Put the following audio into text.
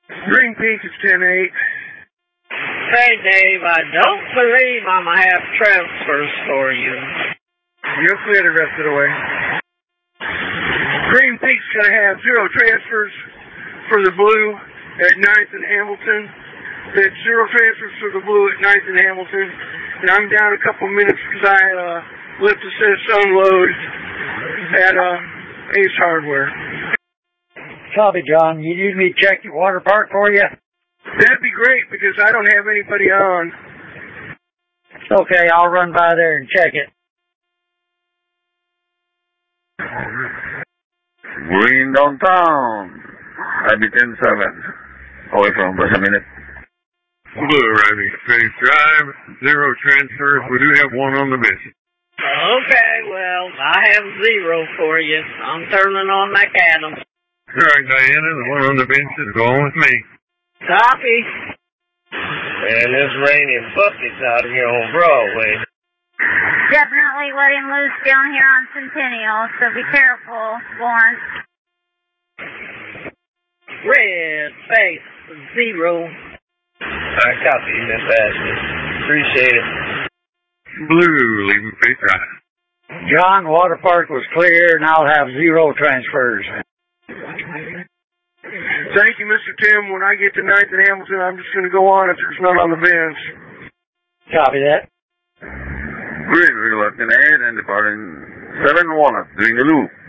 Green Peak is 10-8. Hey, Dave, I don't believe I'm going to have transfers for you. You're clear the rest of the way. Green Peak's going to have 0 transfers for the Blue at 9th and Hamilton. That's 0 transfers for the Blue at 9th and Hamilton. And I'm down a couple minutes because I left to set some load at Ace Hardware. Copy, John. You need me to check your water park for you? That'd be great because I don't have anybody on. Okay, I'll run by there and check it. Green downtown. Ivy 10-7. Away from us a minute. Blue, Ivy. Space Drive. 0 transfers. We do have 1 on the bench. Okay, well, I have 0 for you. I'm turning on McAdams. All right, Diana, the 1 on the bench is going with me. Copy. Man, it's raining buckets out here on Broadway. Definitely letting loose down here on Centennial, so be careful, Lawrence. Red, space, 0. I copy, Miss Ashley. Appreciate it. Blue, leaving Space Drive. John, water park was clear, and I'll have 0 transfers. Thank you, Mr. Tim. When I get to 9th and Hamilton, I'm just going to go on if there's none on the bench. Copy that. Green, regular 10-8 and departing 7-1 during the loop.